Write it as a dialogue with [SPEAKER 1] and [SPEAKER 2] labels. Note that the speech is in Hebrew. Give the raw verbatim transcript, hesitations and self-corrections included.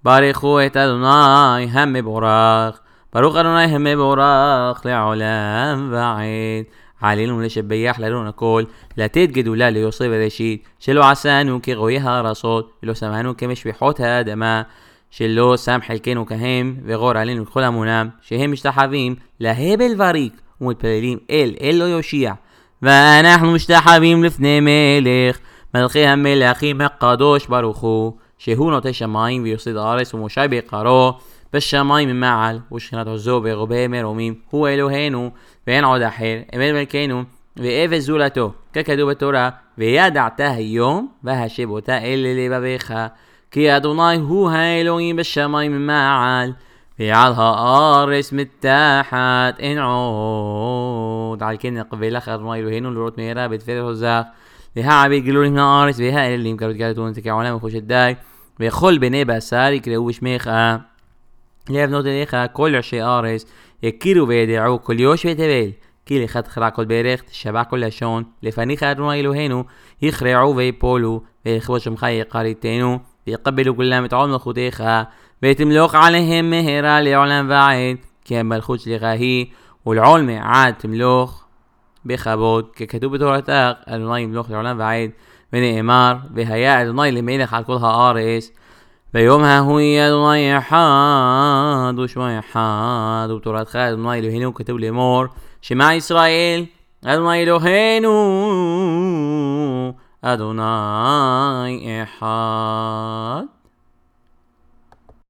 [SPEAKER 1] ברכו את אדוני המבורך, ברוך אדוני המבורך לעולם ועד. עלינו לשבח לאדון הכל, לתת גדולה ליוסף בראשית, שלא עשנו כרועי הארצות, ולא שמנו כמשפחות האדמה, שלא שם חלקנו כהם, וגור עלינו כל המונם, שהם משתחווים להבל וריק, ומתפללים אל אל לא יושיע. ואנחנו משתחווים לפני מלך, מלכי המלכים הקדוש ברוך הוא, שהוא נוטה שמיים ויוסד הארץ ומושי בעיקרו, בשמיים ממעל, ושכינת עזו ברבי מרומים, הוא אלוהינו, ואין עוד אחר, אמת מלכנו, ואפס זולתו, ככתוב בתורה, וידעת היום, והשב אותה אלה לבביך, כי אדוני הוא האלוהים בשמיים ממעל, ועל הארץ מתחת אין עוד. על כן נקווה לך אדוני אלוהינו לראות מהרה בתפארת עוזך, להעביר גילויים מן הארץ, והאלים קרות גלתון תקעולם וחושת די, וכל בני בשר יקראו בשמך, להבנות אליך כל ראשי הארץ, יכירו וידעו כל יוש ותבל, כי לך תכרע כל ברך, תשבע כל לשון, לפניך אדוני אלוהינו, יכרעו ויפולו, ולכבוד שמך יקריתנו, ויקבלו כולם את עול מלכותך, ותמלוך עליהם מהרה לעולם ועד, כי המלכות שלך היא, ולעול מעד תמלוך בכבוד, ככתוב בתורתך, אדוני ימלוך לעולם ועד, ונאמר, והיה אדוני למלך על כל הארץ, ביום ההוא יהיה אדוני אחד ושמו אחד, ובתורתך אדוני אלוהינו כתוב לאמור, שמע ישראל אדוני אלוהינו אדוני אחד.